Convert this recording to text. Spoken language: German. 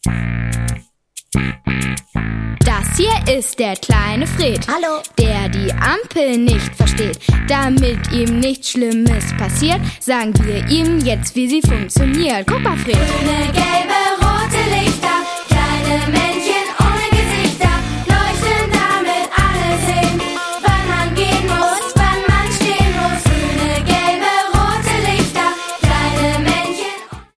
Das hier ist der kleine Fred. Hallo. Der die Ampel nicht versteht. Damit ihm nichts Schlimmes passiert, sagen wir ihm jetzt, wie sie funktioniert. Guck mal, Fred. Grüne, gelbe